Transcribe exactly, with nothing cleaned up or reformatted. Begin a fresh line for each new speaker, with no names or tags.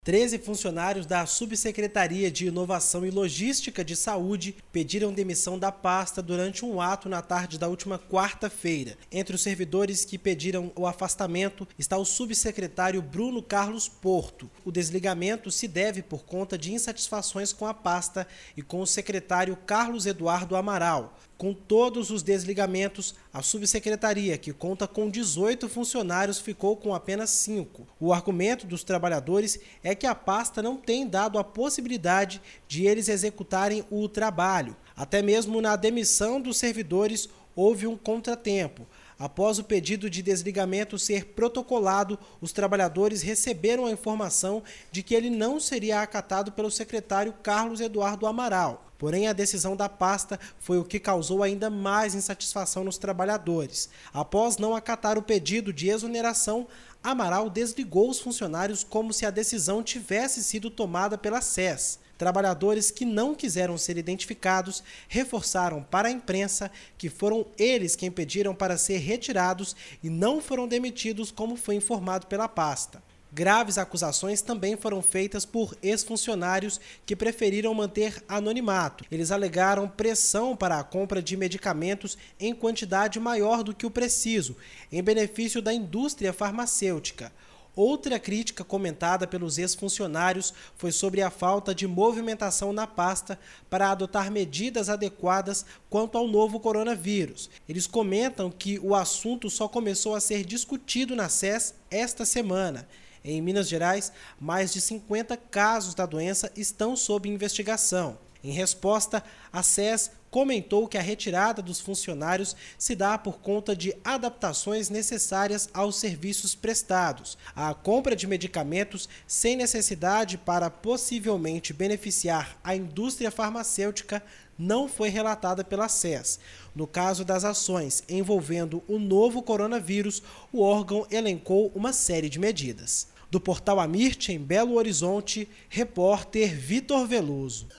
treze funcionários da Subsecretaria de Inovação e Logística de Saúde pediram demissão da pasta durante um ato na tarde da última quarta-feira. Entre os servidores que pediram o afastamento está o subsecretário Bruno Carlos Porto. O desligamento se deve por conta de insatisfações com a pasta e com o secretário Carlos Eduardo Amaral. Com todos os desligamentos, a subsecretaria, que conta com dezoito funcionários, ficou com apenas cinco. O argumento dos trabalhadores é que a pasta não tem dado a possibilidade de eles executarem o trabalho. Até mesmo na demissão dos servidores houve um contratempo. Após o pedido de desligamento ser protocolado, os trabalhadores receberam a informação de que ele não seria acatado pelo secretário Carlos Eduardo Amaral. Porém, a decisão da pasta foi o que causou ainda mais insatisfação nos trabalhadores. Após não acatar o pedido de exoneração, Amaral desligou os funcionários como se a decisão tivesse sido tomada pela S E S. Trabalhadores que não quiseram ser identificados reforçaram para a imprensa que foram eles quem pediram para ser retirados e não foram demitidos, como foi informado pela pasta. Graves acusações também foram feitas por ex-funcionários que preferiram manter anonimato. Eles alegaram pressão para a compra de medicamentos em quantidade maior do que o preciso, em benefício da indústria farmacêutica. Outra crítica comentada pelos ex-funcionários foi sobre a falta de movimentação na pasta para adotar medidas adequadas quanto ao novo coronavírus. Eles comentam que o assunto só começou a ser discutido na S E S esta semana. Em Minas Gerais, mais de cinquenta casos da doença estão sob investigação. Em resposta, a S E S comentou que a retirada dos funcionários se dá por conta de adaptações necessárias aos serviços prestados. A compra de medicamentos sem necessidade para possivelmente beneficiar a indústria farmacêutica não foi relatada pela S E S. No caso das ações envolvendo o novo coronavírus, o órgão elencou uma série de medidas. Do portal Amirte, em Belo Horizonte, repórter Vitor Veloso.